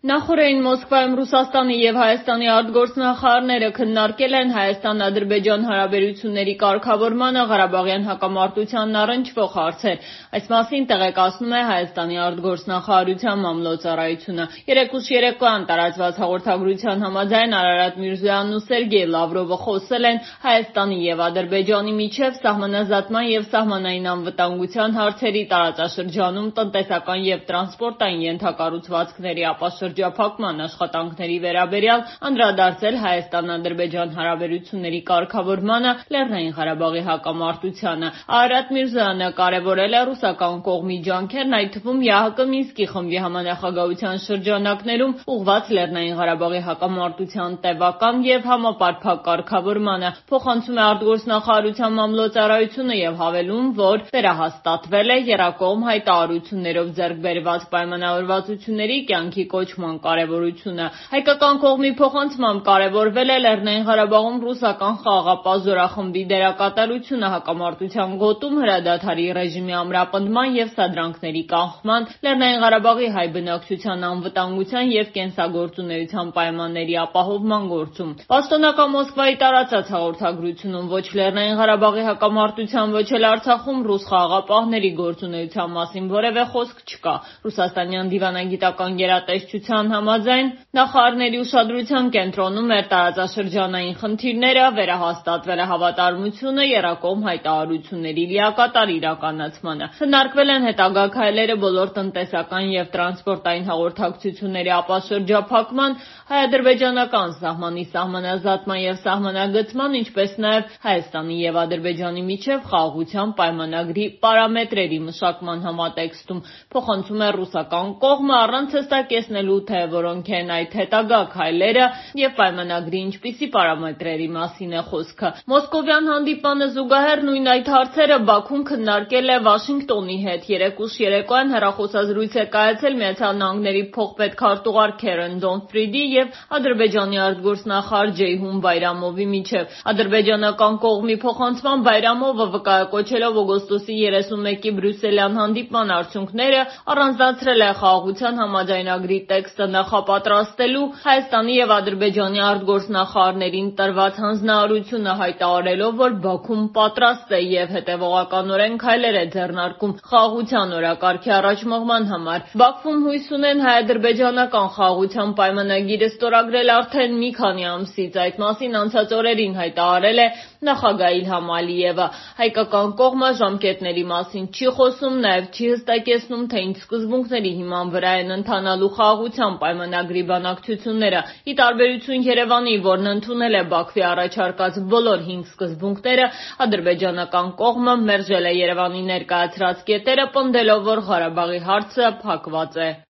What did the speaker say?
Նախորդին Մոսկվայում Ռուսաստանի եւ Հայաստանի արտգործնախարարները քննարկել են Հայաստան-Ադրբեջան հարաբերությունների կարգավորմանը Ղարաբաղյան հակամարտությանն առնչվող հարցեր։ Այս մասին տեղեկացնում է Հայաստանի արտգործնախարարության մամլոյցարայությունը։ Երեկուշ երեկոյան տարածված հաղորդագրության համաձայն Արարատ Միրզոյանն ու Սերգեյ Լավրովը խոսել են Հայաստանի եւ Ադրբեջանի միջև սահմանազատման եւ սահմանային անվտանգության հարցերի տարածաշրջանում տնտեսական եւ տրանսպորտային ենթակառուցվածքների ապաշրջափակման աշխատանքների վերաբերյալ, անդրադարձել Հայաստան-Ադրբեջան հարաբերությունների կարգավորմանը, Լեռնային Ղարաբաղի հակամարտությանը։ Արարատ Միրզոյանը կարևորել է ռուսական կողմի ջանքերն, այդ թվում ԵԱՀԿ Մինսկի խմբի համանախագահության շրջանակներում ուղղված Լեռնային Ղարաբաղի հակամարտության տևական եւ համապարփակ կարգավորմանը, փոխանցում է արտգործնախարարության մամլոյցարայությունը եւ հավելում, որ վերահաստատվել է եռակողմ հայտարարություններով ձեռք բերված պայմանավորվածությունների կյանքի կոչման կարևորությունը։ Հայկական կողմի փոխանցմամբ կարևորվել է Լեռնային Ղարաբաղում ռուսական խաղաղապահ զորախմբի դերակատարությունը հակամարտության գոտում հրադադարի ռեժիմի ամրապնդման եւ սադրանքների կանխման, Լեռնային Ղարաբաղի հայ բնակչության անվտանգության եւ կենսագործունեության պայմանների ապահովման գործում։ Պաշտոնական Մոսկվայի տարածած հաղորդագրությունում ոչ Լեռնային Ղարաբաղի հակամարտության, ոչ էլ Արցախում ռուս խաղաղապահների գործունեության մասին որևէ խոսք չկա։ Ռուսաստանյան դիվանագիտական գերատեսչության համաձայն նախարարների ուշադրության կենտրոնում էր տարածաշրջանային խնդիրները, վերահաստատվել է հավատարմությունը եռակողմ հայտարարությունների լիակատար իրականացմանը։ Քննարկվել են հետագա քայլերը բոլոր տնտեսական եւ տրանսպորտային հաղորդակցությունների ապաշրջափակման, հայ-ադրբեջանական սահմանի սահմանազատման եւ սահմանագծման, ինչպես նաեւ Հայաստանի եւ Ադրբեջանի միջև խաղաղության պայմանագրի պարամետրերի մշակման համատեքստում, փոխանցում է ռուսական կողմը առանց հստակեցնելու, թե որոնք են այդ հետագա քայլերը եւ պայմանագրի ինչպիսի պարամետրերի մասին է խոսքը։ Մոսկովյան հանդիպմանը զուգահեռ նույն այդ հարցերը Բաքուն քննարկել է Վաշինգտոնի հետ։ Երեկուշ երեկոյան հեռախոսազրույց է կայացել Միացյալ Նահանգների փոխպետքարտուղար Քերեն Դոնֆրիդի եւ Ադրբեջանի արտգործնախարար Ջեյհուն Բայրամովի միջև։ Ադրբեջանական կողմի փոխանցման Բայրամովը վկայակոչելով օգոստոսի 31-ի բրյուսելյան հանդիպման արդյունքները առանձնացրել է խաղաղության համաձայնագրի տեքստը նախապատրաստելու, Հայաստանի եւ Ադրբեջանի արտգործնախարարներին տրված հանձնարարությունը հայտարարելով, որ Բաքուն պատրաստ է եւ հետեւողականորեն քայլեր է ձեռնարկում խաղաղության օրակարգի առաջ մղման համար։ Բաքվում հույս ունեն հայ-ադրբեջանական խաղաղության պայմանագիրը ստորագրել արդեն մի քանի ամսից։ Այդ մասին անցած օրերին հայտարարել է նախագահ Իլհամ Ալիևը։ Հայկական կողմը ժամկետների մասին չի խոսում, նաեւ չի հստակեցնում, թե ինչ սկզբունքների հիման վրա են ընթանալու խաղաղության պայմանագրի բանակցությունները։ Ի տարբերություն Երևանի, որն ընդունել է Բաքվի առաջարկած բոլոր 5 սկզբունքները, ադրբեջանական կողմը մերժել է Երևանի ներկայացրած կետերը, պնդելով, որ Ղարաբաղի հարցը փակված է։